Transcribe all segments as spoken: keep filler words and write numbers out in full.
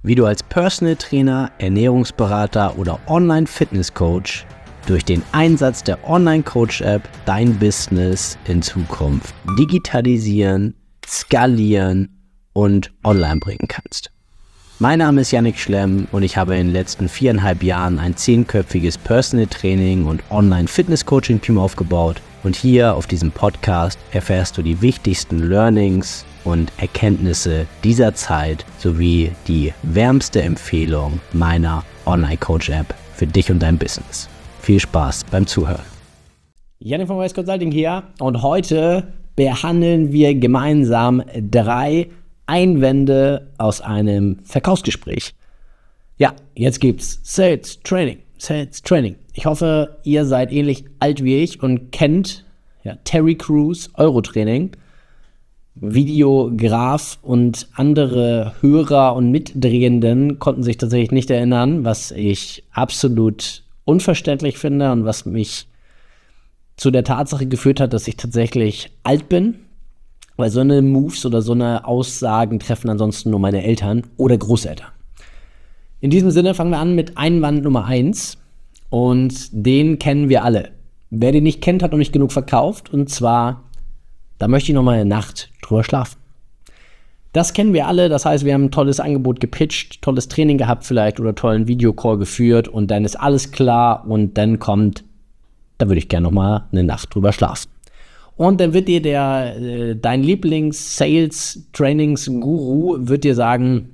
wie du als Personal Trainer, Ernährungsberater oder Online-Fitness-Coach durch den Einsatz der Online-Coach-App dein Business in Zukunft digitalisieren, skalieren und online bringen kannst. Mein Name ist Yannick Schlemm und ich habe in den letzten viereinhalb Jahren ein zehnköpfiges Personal Training und Online-Fitness-Coaching-Team aufgebaut. Und hier auf diesem Podcast erfährst du die wichtigsten Learnings und Erkenntnisse dieser Zeit sowie die wärmste Empfehlung meiner Online-Coach-App für dich und dein Business. Viel Spaß beim Zuhören. Yannick von Weiß Consulting hier und heute behandeln wir gemeinsam drei Einwände aus einem Verkaufsgespräch. Ja, jetzt gibt's Sales Training, Sales Training. Ich hoffe, ihr seid ähnlich alt wie ich und kennt ja, Terry Crews Eurotraining. Videograf und andere Hörer und Mitdrehenden konnten sich tatsächlich nicht erinnern, was ich absolut unverständlich finde und was mich zu der Tatsache geführt hat, dass ich tatsächlich alt bin, weil so eine Moves oder so eine Aussagen treffen ansonsten nur meine Eltern oder Großeltern. In diesem Sinne fangen wir an mit Einwand Nummer eins und den kennen wir alle. Wer den nicht kennt, hat noch nicht genug verkauft und zwar, da möchte ich noch mal eine Nacht drüber schlafen. Das kennen wir alle, das heißt, wir haben ein tolles Angebot gepitcht, tolles Training gehabt vielleicht oder tollen Videocall geführt und dann ist alles klar und dann kommt, da würde ich gerne noch mal eine Nacht drüber schlafen. Und dann wird dir der, äh, dein Lieblings-Sales-Trainings-Guru wird dir sagen,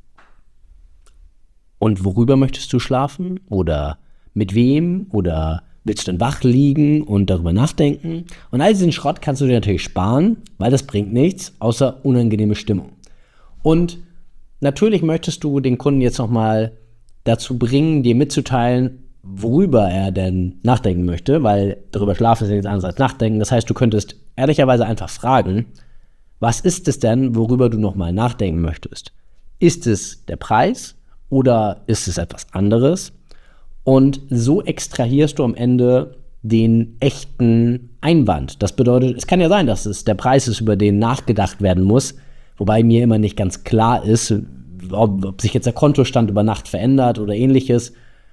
und worüber möchtest du schlafen? Oder mit wem? Oder willst du dann wach liegen und darüber nachdenken? Und all diesen Schrott kannst du dir natürlich sparen, weil das bringt nichts, außer unangenehme Stimmung. Und natürlich möchtest du den Kunden jetzt nochmal dazu bringen, dir mitzuteilen, worüber er denn nachdenken möchte, weil darüber schlafen ist ja nichts anderes als nachdenken. Das heißt, du könntest ehrlicherweise einfach fragen, was ist es denn, worüber du nochmal nachdenken möchtest? Ist es der Preis oder ist es etwas anderes? Und so extrahierst du am Ende den echten Einwand. Das bedeutet, es kann ja sein, dass es der Preis ist, über den nachgedacht werden muss, wobei mir immer nicht ganz klar ist, ob, ob sich jetzt der Kontostand über Nacht verändert oder ähnliches.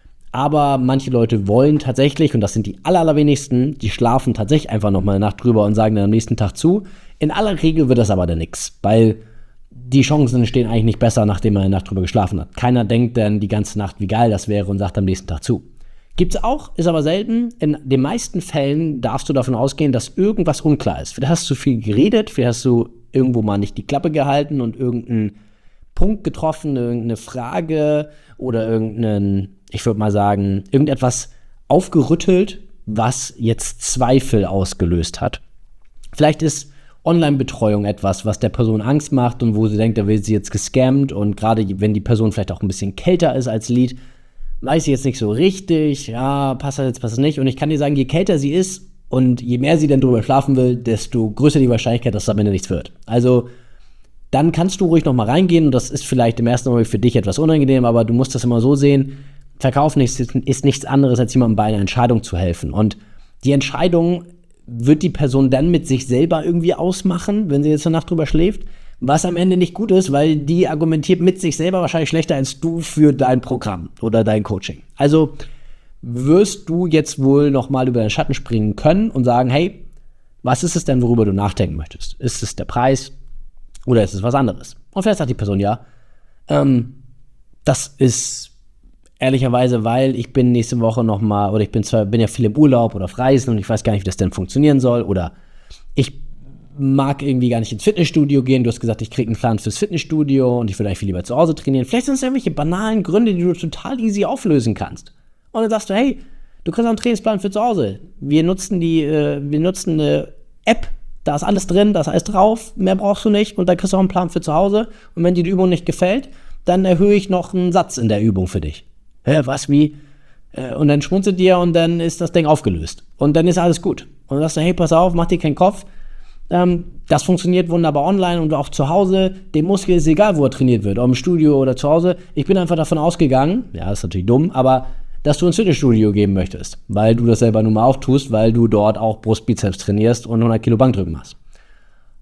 Aber manche Leute wollen tatsächlich, und das sind die aller, allerwenigsten, die schlafen tatsächlich einfach noch mal eine Nacht drüber und sagen dann am nächsten Tag zu. In aller Regel wird das aber dann nix, weil die Chancen stehen eigentlich nicht besser, nachdem man eine Nacht drüber geschlafen hat. Keiner denkt dann die ganze Nacht, wie geil das wäre und sagt am nächsten Tag zu. Gibt's auch, ist aber selten. In den meisten Fällen darfst du davon ausgehen, dass irgendwas unklar ist. Vielleicht hast du viel geredet, vielleicht hast du irgendwo mal nicht die Klappe gehalten und irgendeinen Punkt getroffen, irgendeine Frage oder irgendeinen, ich würde mal sagen, irgendetwas aufgerüttelt, was jetzt Zweifel ausgelöst hat. Vielleicht ist Online-Betreuung etwas, was der Person Angst macht und wo sie denkt, da wird sie jetzt gescammt und gerade wenn die Person vielleicht auch ein bisschen kälter ist als Lead, weiß sie jetzt nicht so richtig, ja, passt das jetzt, passt das nicht. Und ich kann dir sagen, je kälter sie ist und je mehr sie dann drüber schlafen will, desto größer die Wahrscheinlichkeit, dass es am Ende nichts wird. Also dann kannst du ruhig noch mal reingehen und das ist vielleicht im ersten Moment für dich etwas unangenehm, aber du musst das immer so sehen, Verkaufen ist, ist nichts anderes, als jemandem bei einer Entscheidung zu helfen. Und die Entscheidung wird die Person dann mit sich selber irgendwie ausmachen, wenn sie jetzt eine Nacht drüber schläft, was am Ende nicht gut ist, weil die argumentiert mit sich selber wahrscheinlich schlechter als du für dein Programm oder dein Coaching. Also wirst du jetzt wohl noch mal über den Schatten springen können und sagen, hey, was ist es denn, worüber du nachdenken möchtest? Ist es der Preis oder ist es was anderes? Und vielleicht sagt die Person, ja, ähm, das ist ehrlicherweise, weil ich bin nächste Woche noch mal, oder ich bin zwar, bin ja viel im Urlaub oder auf Reisen und ich weiß gar nicht, wie das denn funktionieren soll, oder ich mag irgendwie gar nicht ins Fitnessstudio gehen, du hast gesagt, ich kriege einen Plan fürs Fitnessstudio und ich will eigentlich viel lieber zu Hause trainieren. Vielleicht sind es irgendwelche banalen Gründe, die du total easy auflösen kannst. Und dann sagst du, hey, du kriegst auch einen Trainingsplan für zu Hause. Wir nutzen die, äh, wir nutzen eine App, da ist alles drin, das heißt drauf, mehr brauchst du nicht und dann kriegst du auch einen Plan für zu Hause und wenn dir die Übung nicht gefällt, dann erhöhe ich noch einen Satz in der Übung für dich. Hä, was, wie? Und dann schmunzelt dir und dann ist das Ding aufgelöst. Und dann ist alles gut. Und dann sagst du, hey, pass auf, mach dir keinen Kopf. Ähm, das funktioniert wunderbar online und auch zu Hause. Dem Muskel ist egal, wo er trainiert wird, ob im Studio oder zu Hause. Ich bin einfach davon ausgegangen, ja, ist natürlich dumm, aber dass du ins Fitnessstudio gehen möchtest, weil du das selber nun mal auch tust, weil du dort auch Brustbizeps trainierst und hundert Kilo Bankdrücken machst.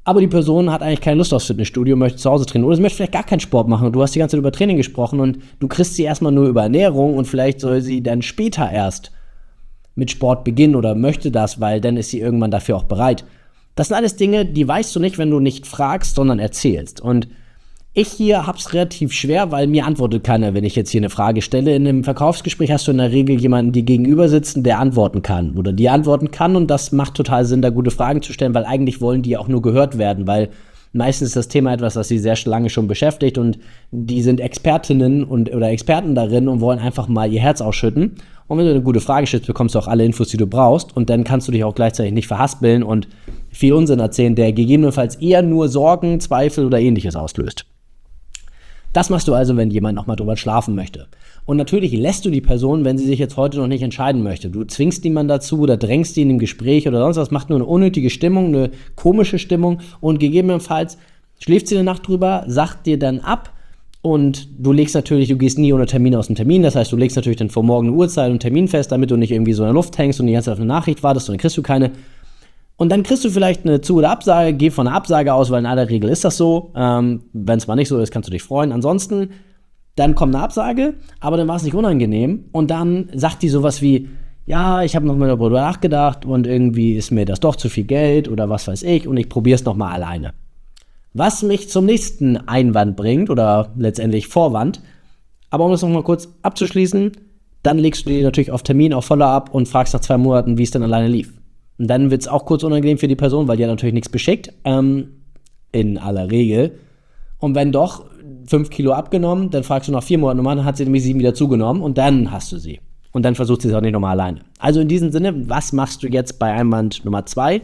aber die Person hat eigentlich keine Lust aufs Fitnessstudio, möchte zu Hause trainieren oder sie möchte vielleicht gar keinen Sport machen und du hast die ganze Zeit über Training gesprochen und du kriegst sie erstmal nur über Ernährung und vielleicht soll sie dann später erst mit Sport beginnen oder möchte das, weil dann ist sie irgendwann dafür auch bereit. Das sind alles Dinge, die weißt du nicht, wenn du nicht fragst, sondern erzählst. Und ich hier hab's relativ schwer, weil mir antwortet keiner, wenn ich jetzt hier eine Frage stelle. In einem Verkaufsgespräch hast du in der Regel jemanden, die gegenüber sitzen, der antworten kann oder die antworten kann und das macht total Sinn, da gute Fragen zu stellen, weil eigentlich wollen die auch nur gehört werden, weil meistens ist das Thema etwas, das sie sehr lange schon beschäftigt und die sind Expertinnen und oder Experten darin und wollen einfach mal ihr Herz ausschütten. Und wenn du eine gute Frage stellst, bekommst du auch alle Infos, die du brauchst und dann kannst du dich auch gleichzeitig nicht verhaspeln und viel Unsinn erzählen, der gegebenenfalls eher nur Sorgen, Zweifel oder Ähnliches auslöst. Das machst du also, wenn jemand nochmal drüber schlafen möchte. Und natürlich lässt du die Person, wenn sie sich jetzt heute noch nicht entscheiden möchte. Du zwingst niemanden dazu oder drängst ihn im Gespräch oder sonst was, macht nur eine unnötige Stimmung, eine komische Stimmung und gegebenenfalls schläft sie eine Nacht drüber, sagt dir dann ab und du legst natürlich, du gehst nie ohne Termin aus dem Termin, das heißt, du legst natürlich dann vor morgen eine Uhrzeit und Termin fest, damit du nicht irgendwie so in der Luft hängst und die ganze Zeit auf eine Nachricht wartest und dann kriegst du keine. Und dann kriegst du vielleicht eine Zu- oder Absage, geh von einer Absage aus, weil in aller Regel ist das so. Ähm, wenn es mal nicht so ist, kannst du dich freuen. Ansonsten, dann kommt eine Absage, aber dann war es nicht unangenehm. Und dann sagt die sowas wie, ja, ich habe noch mal darüber nachgedacht und irgendwie ist mir das doch zu viel Geld oder was weiß ich und ich probiere es noch mal alleine. Was mich zum nächsten Einwand bringt oder letztendlich Vorwand. Aber um das noch mal kurz abzuschließen, dann legst du dir natürlich auf Termin, auf Follow-up und fragst nach zwei Monaten, wie es denn alleine lief. Und dann wird es auch kurz unangenehm für die Person, weil die hat natürlich nichts beschickt, ähm, in aller Regel. Und wenn doch fünf Kilo abgenommen, dann fragst du nach vier Monaten nochmal, dann hat sie nämlich sieben wieder zugenommen und dann hast du sie. Und dann versucht sie es auch nicht nochmal alleine. Also in diesem Sinne, was machst du jetzt bei Einwand Nummer zwei?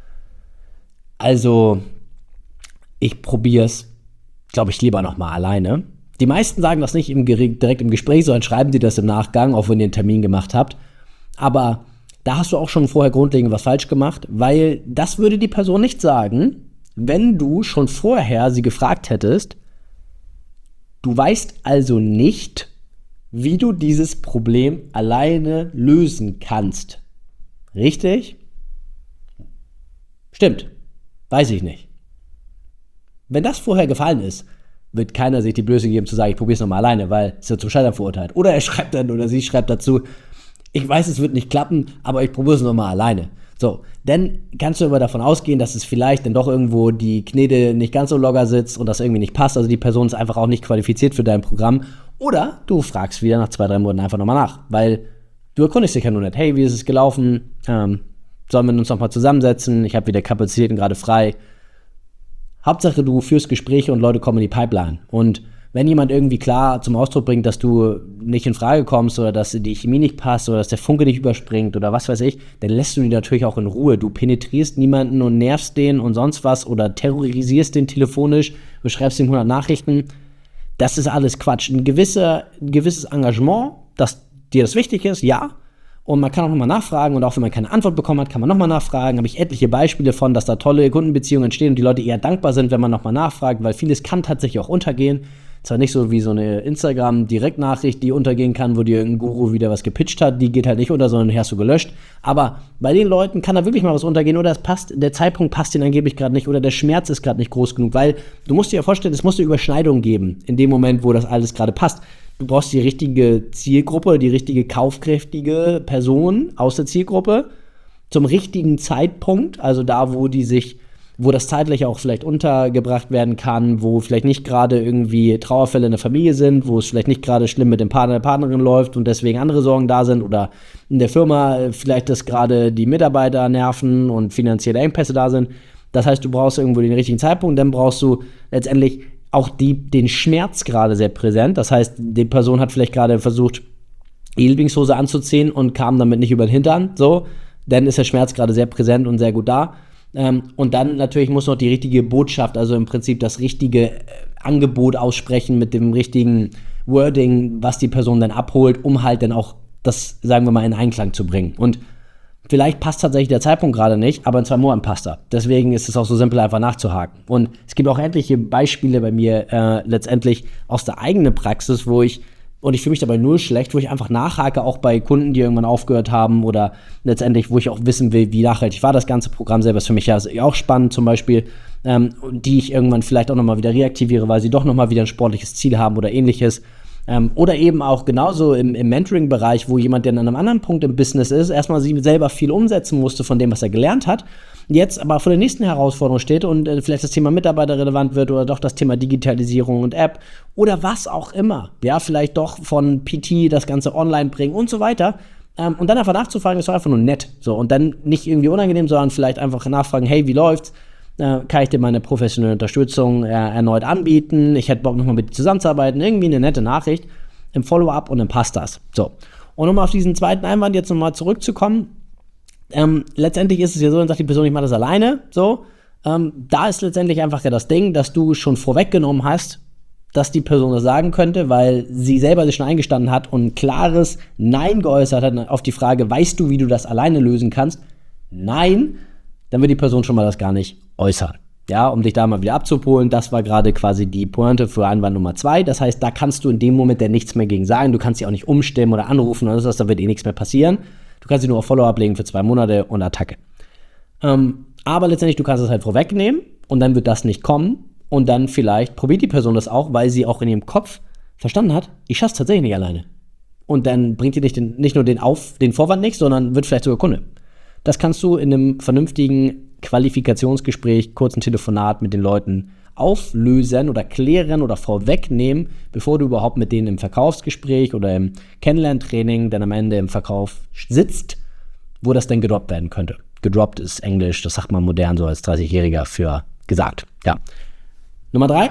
Also, ich probiere es, glaube ich, lieber nochmal alleine. Die meisten sagen das nicht im, direkt im Gespräch, sondern schreiben dir das im Nachgang, auch wenn ihr einen Termin gemacht habt. Aber da hast du auch schon vorher grundlegend was falsch gemacht, weil das würde die Person nicht sagen, wenn du schon vorher sie gefragt hättest. Du weißt also nicht, wie du dieses Problem alleine lösen kannst. Richtig? Stimmt. Weiß ich nicht. Wenn das vorher gefallen ist, wird keiner sich die Blöße geben zu sagen, ich probiere es nochmal alleine, weil es wird zum Scheitern verurteilt. Oder er schreibt dann oder sie schreibt dazu, ich weiß, es wird nicht klappen, aber ich probiere es nochmal alleine. So, dann kannst du aber davon ausgehen, dass es vielleicht dann doch irgendwo die Knete nicht ganz so locker sitzt und das irgendwie nicht passt. Also die Person ist einfach auch nicht qualifiziert für dein Programm. Oder du fragst wieder nach zwei, drei Monaten einfach nochmal nach, weil du erkundigst dich ja nur nicht. Hey, wie ist es gelaufen? Ähm, sollen wir uns nochmal zusammensetzen? Ich habe wieder Kapazitäten gerade frei. Hauptsache, du führst Gespräche und Leute kommen in die Pipeline. Und wenn jemand irgendwie klar zum Ausdruck bringt, dass du nicht in Frage kommst oder dass die Chemie nicht passt oder dass der Funke nicht überspringt oder was weiß ich, dann lässt du die natürlich auch in Ruhe. Du penetrierst niemanden und nervst den und sonst was oder terrorisierst den telefonisch, du schreibst ihm hundert Nachrichten. Das ist alles Quatsch. Ein, gewisser, ein gewisses Engagement, dass dir das wichtig ist, ja. Und man kann auch nochmal nachfragen und auch wenn man keine Antwort bekommen hat, kann man nochmal nachfragen. Habe ich etliche Beispiele von, dass da tolle Kundenbeziehungen entstehen und die Leute eher dankbar sind, wenn man nochmal nachfragt, weil vieles kann tatsächlich auch untergehen. Zwar nicht so wie so eine Instagram-Direktnachricht, die untergehen kann, wo dir irgendein Guru wieder was gepitcht hat, die geht halt nicht unter, sondern die hast du gelöscht. Aber bei den Leuten kann da wirklich mal was untergehen oder es passt, der Zeitpunkt passt ihnen angeblich gerade nicht oder der Schmerz ist gerade nicht groß genug, weil du musst dir ja vorstellen, es muss eine Überschneidung geben in dem Moment, wo das alles gerade passt. Du brauchst die richtige Zielgruppe, die richtige kaufkräftige Person aus der Zielgruppe zum richtigen Zeitpunkt, also da, wo die sich wo das zeitlich auch vielleicht untergebracht werden kann, wo vielleicht nicht gerade irgendwie Trauerfälle in der Familie sind, wo es vielleicht nicht gerade schlimm mit dem Partner, der Partnerin läuft und deswegen andere Sorgen da sind oder in der Firma vielleicht, dass gerade die Mitarbeiter nerven und finanzielle Engpässe da sind. Das heißt, du brauchst irgendwo den richtigen Zeitpunkt, dann brauchst du letztendlich auch die, den Schmerz gerade sehr präsent. Das heißt, die Person hat vielleicht gerade versucht, die Lieblingshose anzuziehen und kam damit nicht über den Hintern, so, dann ist der Schmerz gerade sehr präsent und sehr gut da. Ähm, und dann natürlich muss noch die richtige Botschaft, also im Prinzip das richtige äh, Angebot aussprechen mit dem richtigen Wording, was die Person dann abholt, um halt dann auch das, sagen wir mal, in Einklang zu bringen. Und vielleicht passt tatsächlich der Zeitpunkt gerade nicht, aber in zwei Monaten passt er. Deswegen ist es auch so simpel, einfach nachzuhaken. Und es gibt auch etliche Beispiele bei mir äh, letztendlich aus der eigenen Praxis, wo ich und ich fühle mich dabei null schlecht, wo ich einfach nachhake, auch bei Kunden, die irgendwann aufgehört haben oder letztendlich, wo ich auch wissen will, wie nachhaltig war das ganze Programm selber, ist für mich ja auch spannend zum Beispiel, ähm, die ich irgendwann vielleicht auch nochmal wieder reaktiviere, weil sie doch nochmal wieder ein sportliches Ziel haben oder ähnliches. Ähm, oder eben auch genauso im, im Mentoring-Bereich, wo jemand, der an einem anderen Punkt im Business ist, erstmal sie selber viel umsetzen musste von dem, was er gelernt hat, jetzt aber vor der nächsten Herausforderung steht und äh, vielleicht das Thema Mitarbeiter relevant wird oder doch das Thema Digitalisierung und App oder was auch immer. Ja, vielleicht doch von P T das Ganze online bringen und so weiter. Ähm, und dann einfach nachzufragen, ist doch einfach nur nett. So, und dann nicht irgendwie unangenehm, sondern vielleicht einfach nachfragen, hey, wie läuft's? Äh, kann ich dir meine professionelle Unterstützung äh, erneut anbieten? Ich hätte Bock, nochmal mit dir zusammenzuarbeiten. Irgendwie eine nette Nachricht im Follow-up und dann passt das. So. Und um auf diesen zweiten Einwand jetzt nochmal zurückzukommen, Ähm, letztendlich ist es ja so, dann sagt die Person, ich mache das alleine, so, ähm, da ist letztendlich einfach ja das Ding, dass du schon vorweggenommen hast, dass die Person das sagen könnte, weil sie selber sich schon eingestanden hat und ein klares Nein geäußert hat auf die Frage, weißt du, wie du das alleine lösen kannst? Nein, dann wird die Person schon mal das gar nicht äußern. Ja, um dich da mal wieder abzuholen, das war gerade quasi die Pointe für Einwand Nummer zwei. Das heißt, da kannst du in dem Moment ja nichts mehr gegen sagen, du kannst sie auch nicht umstimmen oder anrufen oder so, da wird eh nichts mehr passieren. Du kannst sie nur auf Follow-up legen für zwei Monate und Attacke. Ähm, aber letztendlich, du kannst es halt vorwegnehmen und dann wird das nicht kommen und dann vielleicht probiert die Person das auch, weil sie auch in ihrem Kopf verstanden hat, ich schaff's tatsächlich nicht alleine. Und dann bringt dir nicht, den, nicht nur den, Auf, den Vorwand nichts, sondern wird vielleicht sogar Kunde. Das kannst du in einem vernünftigen Qualifikationsgespräch, kurzen Telefonat mit den Leuten auflösen oder klären oder vorwegnehmen, bevor du überhaupt mit denen im Verkaufsgespräch oder im Kennenlerntraining dann am Ende im Verkauf sitzt, wo das dann gedroppt werden könnte. Gedroppt ist Englisch, das sagt man modern so als dreißigjähriger für gesagt. Ja. Nummer drei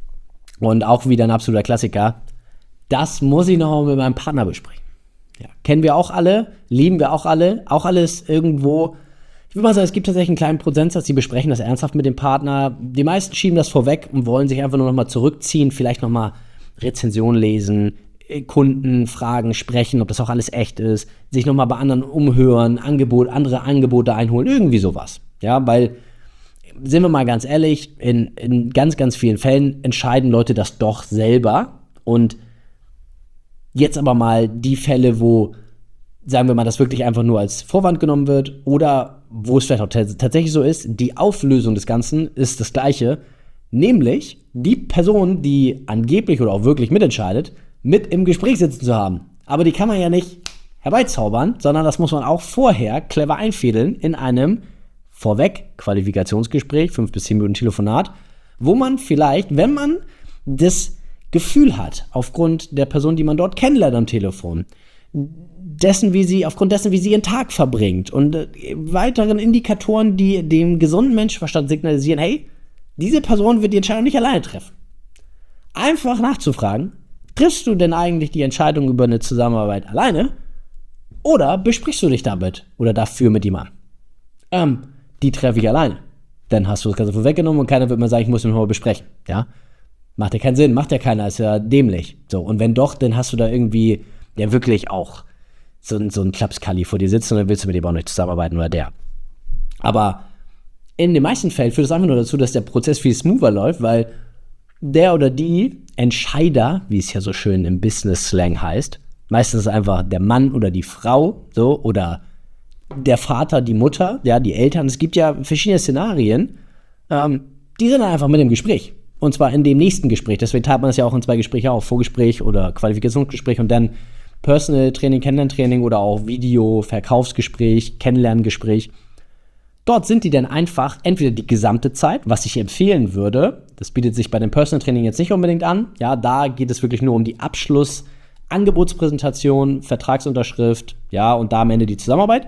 und auch wieder ein absoluter Klassiker, das muss ich noch mal mit meinem Partner besprechen. Ja. Kennen wir auch alle, lieben wir auch alle, auch alles irgendwo. Ich würde mal sagen, es gibt tatsächlich einen kleinen Prozentsatz, die besprechen das ernsthaft mit dem Partner. Die meisten schieben das vorweg und wollen sich einfach nur noch mal zurückziehen, vielleicht noch mal Rezensionen lesen, Kunden fragen, sprechen, ob das auch alles echt ist, sich noch mal bei anderen umhören, Angebot, andere Angebote einholen, irgendwie sowas. Ja, weil, sind wir mal ganz ehrlich, in, in ganz, ganz vielen Fällen entscheiden Leute das doch selber. Und jetzt aber mal die Fälle, wo, sagen wir mal, das wirklich einfach nur als Vorwand genommen wird oder wo es vielleicht auch t- tatsächlich so ist, die Auflösung des Ganzen ist das Gleiche, nämlich die Person, die angeblich oder auch wirklich mitentscheidet, mit im Gespräch sitzen zu haben. Aber die kann man ja nicht herbeizaubern, sondern das muss man auch vorher clever einfädeln in einem Vorweg-Qualifikationsgespräch, fünf bis zehn Minuten Telefonat, wo man vielleicht, wenn man das Gefühl hat, aufgrund der Person, die man dort kennenlernt am Telefon, dessen, wie sie, aufgrund dessen, wie sie ihren Tag verbringt und äh, weiteren Indikatoren, die dem gesunden Menschenverstand signalisieren, hey, diese Person wird die Entscheidung nicht alleine treffen. Einfach nachzufragen, triffst du denn eigentlich die Entscheidung über eine Zusammenarbeit alleine oder besprichst du dich damit oder dafür mit jemandem? Ähm, die treffe ich alleine. Dann hast du das Ganze vorweggenommen und keiner wird mal sagen, ich muss mich mal besprechen. Ja? Macht ja keinen Sinn, macht ja keiner, ist ja dämlich. So, und wenn doch, dann hast du da irgendwie ja wirklich auch so, so ein Klapskalli vor dir sitzen und dann willst du mit dem auch nicht zusammenarbeiten oder der. Aber in den meisten Fällen führt es einfach nur dazu, dass der Prozess viel smoother läuft, weil der oder die Entscheider, wie es ja so schön im Business-Slang heißt, meistens einfach der Mann oder die Frau, so, oder der Vater, die Mutter, ja, die Eltern. Es gibt ja verschiedene Szenarien, ähm, die sind dann einfach mit im Gespräch. Und zwar in dem nächsten Gespräch. Deswegen teilt man das ja auch in zwei Gespräche auf. Vorgespräch oder Qualifikationsgespräch und dann Personal Training, Kennenlerntraining oder auch Video, Verkaufsgespräch, Kennenlerngespräch. Dort sind die dann einfach entweder die gesamte Zeit, was ich empfehlen würde. Das bietet sich bei dem Personal Training jetzt nicht unbedingt an. Ja, da geht es wirklich nur um die Abschluss, Angebotspräsentation, Vertragsunterschrift, ja, und da am Ende die Zusammenarbeit.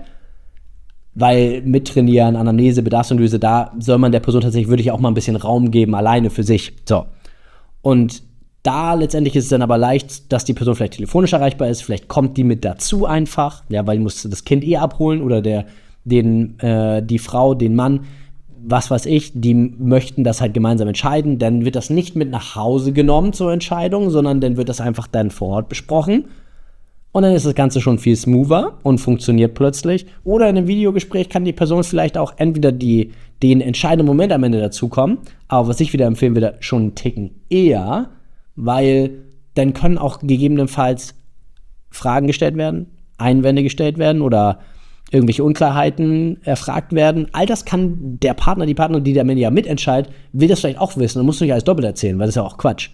Weil mittrainieren, Anamnese, Bedarfsanalyse, da soll man der Person tatsächlich wirklich auch mal ein bisschen Raum geben, alleine für sich. So. Und da letztendlich ist es dann aber leicht, dass die Person vielleicht telefonisch erreichbar ist, vielleicht kommt die mit dazu einfach, ja, weil die muss das Kind eh abholen oder der, den, äh, die Frau, den Mann, was weiß ich, die möchten das halt gemeinsam entscheiden, dann wird das nicht mit nach Hause genommen zur Entscheidung, sondern dann wird das einfach dann vor Ort besprochen. Und dann ist das Ganze schon viel smoother und funktioniert plötzlich. Oder in einem Videogespräch kann die Person vielleicht auch entweder die, den entscheidenden Moment am Ende dazukommen, aber was ich wieder empfehlen würde, schon einen Ticken eher, weil dann können auch gegebenenfalls Fragen gestellt werden, Einwände gestellt werden oder irgendwelche Unklarheiten erfragt werden. All das kann der Partner, die Partnerin, die der Mensch ja mitentscheidet, will das vielleicht auch wissen. Dann musst du nicht alles doppelt erzählen, weil das ist ja auch Quatsch.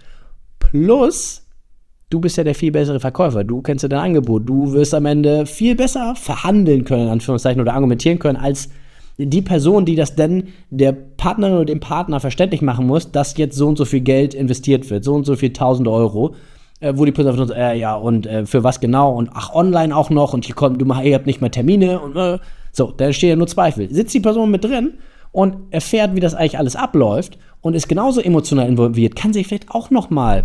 Plus, du bist ja der viel bessere Verkäufer. Du kennst ja dein Angebot. Du wirst am Ende viel besser verhandeln können, in Anführungszeichen, oder argumentieren können, als die Person, die das dann der Partnerin oder dem Partner verständlich machen muss, dass jetzt so und so viel Geld investiert wird, so und so viel tausend Euro, äh, wo die Person einfach so, äh, ja, und äh, für was genau und ach, online auch noch und hier kommt, du mach, ihr habt nicht mehr Termine und äh, so, da entstehen ja nur Zweifel. Sitzt die Person mit drin und erfährt, wie das eigentlich alles abläuft und ist genauso emotional involviert, kann sich vielleicht auch noch mal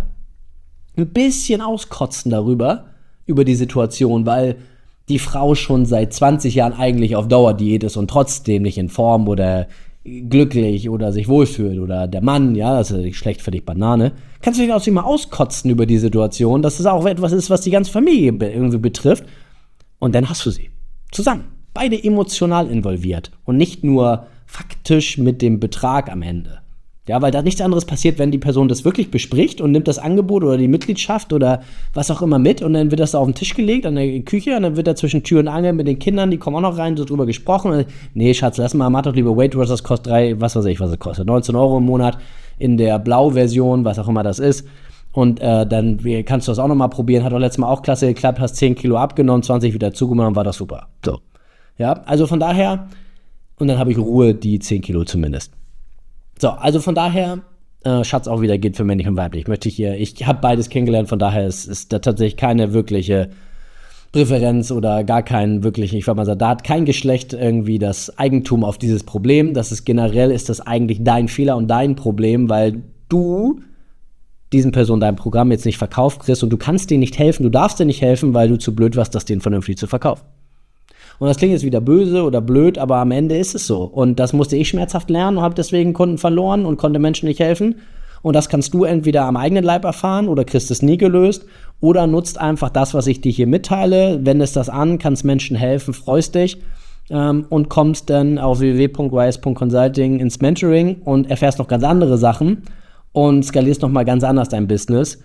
ein bisschen auskotzen darüber, über die Situation, weil die Frau schon seit zwanzig Jahren eigentlich auf Dauerdiät ist und trotzdem nicht in Form oder glücklich oder sich wohlfühlt oder der Mann, ja, das ist schlecht für dich, Banane, kannst du dich auch mal auskotzen über die Situation, dass es auch etwas ist, was die ganze Familie irgendwie betrifft und dann hast du sie zusammen, beide emotional involviert und nicht nur faktisch mit dem Betrag am Ende. Ja, weil da nichts anderes passiert, wenn die Person das wirklich bespricht und nimmt das Angebot oder die Mitgliedschaft oder was auch immer mit und dann wird das da auf den Tisch gelegt, an der Küche und dann wird da zwischen Tür und Angel mit den Kindern, die kommen auch noch rein, so drüber gesprochen. Und, nee, Schatz, lass mal, mach doch lieber Weight Watchers, das kostet drei, was weiß ich, was es kostet, neunzehn Euro im Monat in der Blau-Version, was auch immer das ist. Und äh, dann kannst du das auch nochmal probieren, hat doch letztes Mal auch klasse geklappt, hast zehn Kilo abgenommen, zwanzig wieder zugenommen, war das super. So. Ja, also von daher, und dann habe ich Ruhe, die zehn Kilo zumindest. So, also von daher, äh, Schatz auch wieder geht für männlich und weiblich. Möchte ich hier, ich habe beides kennengelernt, von daher ist, ist da tatsächlich keine wirkliche Präferenz oder gar kein wirklich, ich würde mal sagen, da hat kein Geschlecht irgendwie das Eigentum auf dieses Problem. Das ist generell, ist das eigentlich dein Fehler und dein Problem, weil du diesen Personen dein Programm jetzt nicht verkauft kriegst und du kannst denen nicht helfen, du darfst denen nicht helfen, weil du zu blöd warst, das denen vernünftig zu verkaufen. Und das klingt jetzt wieder böse oder blöd, aber am Ende ist es so. Und das musste ich schmerzhaft lernen und habe deswegen Kunden verloren und konnte Menschen nicht helfen. Und das kannst du entweder am eigenen Leib erfahren oder kriegst es nie gelöst oder nutzt einfach das, was ich dir hier mitteile, wendest das an, kannst Menschen helfen, freust dich ähm, und kommst dann auf w w w punkt y s punkt consulting ins Mentoring und erfährst noch ganz andere Sachen und skalierst nochmal ganz anders dein Business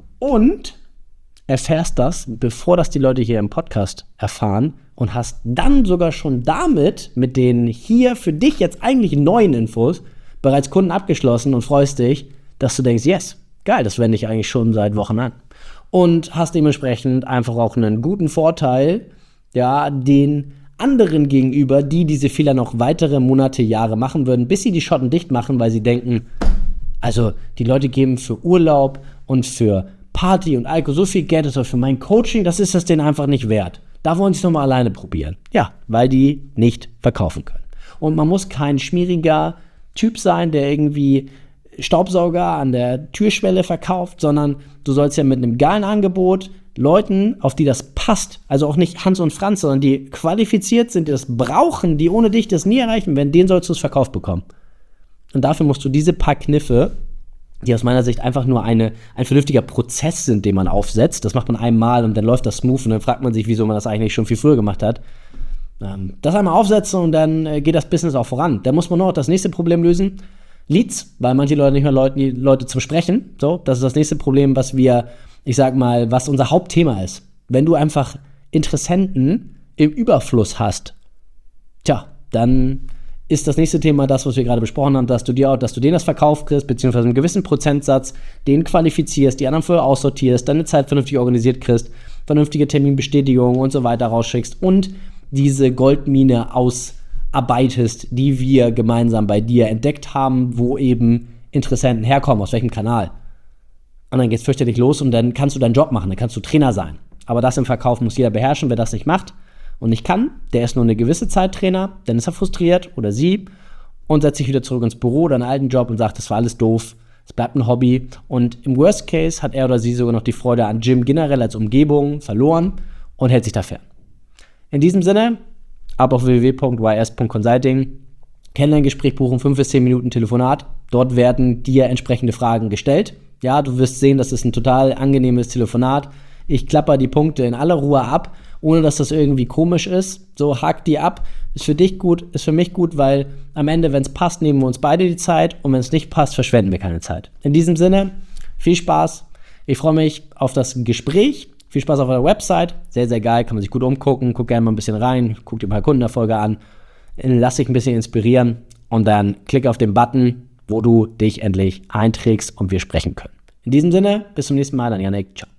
und erfährst das, bevor das die Leute hier im Podcast erfahren und hast dann sogar schon damit, mit den hier für dich jetzt eigentlich neuen Infos, bereits Kunden abgeschlossen und freust dich, dass du denkst, yes, geil, das wende ich eigentlich schon seit Wochen an. Und hast dementsprechend einfach auch einen guten Vorteil, ja, den anderen gegenüber, die diese Fehler noch weitere Monate, Jahre machen würden, bis sie die Schotten dicht machen, weil sie denken, also die Leute geben für Urlaub und für Party und Alkohol so viel Geld, also für mein Coaching, das ist das denen einfach nicht wert. Da wollen sie es nochmal alleine probieren. Ja, weil die nicht verkaufen können. Und man muss kein schmieriger Typ sein, der irgendwie Staubsauger an der Türschwelle verkauft, sondern du sollst ja mit einem geilen Angebot Leuten, auf die das passt, also auch nicht Hans und Franz, sondern die qualifiziert sind, die das brauchen, die ohne dich das nie erreichen werden, denen sollst du es verkauft bekommen. Und dafür musst du diese paar Kniffe, die aus meiner Sicht einfach nur eine, ein vernünftiger Prozess sind, den man aufsetzt. Das macht man einmal und dann läuft das smooth und dann fragt man sich, wieso man das eigentlich schon viel früher gemacht hat. Ähm, das einmal aufsetzen und dann äh, geht das Business auch voran. Dann muss man noch das nächste Problem lösen. Leads, weil manche Leute nicht mehr Leute, Leute zum Sprechen. So, das ist das nächste Problem, was wir, ich sag mal, was unser Hauptthema ist. Wenn du einfach Interessenten im Überfluss hast, tja, dann ist das nächste Thema das, was wir gerade besprochen haben, dass du dir auch, dass du denen das verkauft kriegst, beziehungsweise einen gewissen Prozentsatz, den qualifizierst, die anderen vorher aussortierst, deine Zeit vernünftig organisiert kriegst, vernünftige Terminbestätigungen und so weiter rausschickst und diese Goldmine ausarbeitest, die wir gemeinsam bei dir entdeckt haben, wo eben Interessenten herkommen, aus welchem Kanal. Und dann geht's fürchterlich los und dann kannst du deinen Job machen, dann kannst du Trainer sein. Aber das im Verkauf muss jeder beherrschen, wer das nicht macht und nicht kann, der ist nur eine gewisse Zeit Trainer, dann ist er frustriert oder sie und setzt sich wieder zurück ins Büro oder einen alten Job und sagt, das war alles doof, es bleibt ein Hobby. Und im Worst Case hat er oder sie sogar noch die Freude an Gym generell als Umgebung verloren und hält sich da fern. In diesem Sinne, ab auf w w w punkt y s punkt consulting, Kennenlerngespräch buchen, fünf bis zehn Minuten Telefonat. Dort werden dir entsprechende Fragen gestellt. Ja, du wirst sehen, das ist ein total angenehmes Telefonat. Ich klapper die Punkte in aller Ruhe ab, ohne dass das irgendwie komisch ist. So, hack die ab. Ist für dich gut, ist für mich gut, weil am Ende, wenn es passt, nehmen wir uns beide die Zeit und wenn es nicht passt, verschwenden wir keine Zeit. In diesem Sinne, viel Spaß. Ich freue mich auf das Gespräch. Viel Spaß auf eurer Website. Sehr, sehr geil. Kann man sich gut umgucken. Guck gerne mal ein bisschen rein. Guck dir ein paar Kundenerfolge an. Lass dich ein bisschen inspirieren. Und dann klick auf den Button, wo du dich endlich einträgst und wir sprechen können. In diesem Sinne, bis zum nächsten Mal. Dann Yannick. Ciao.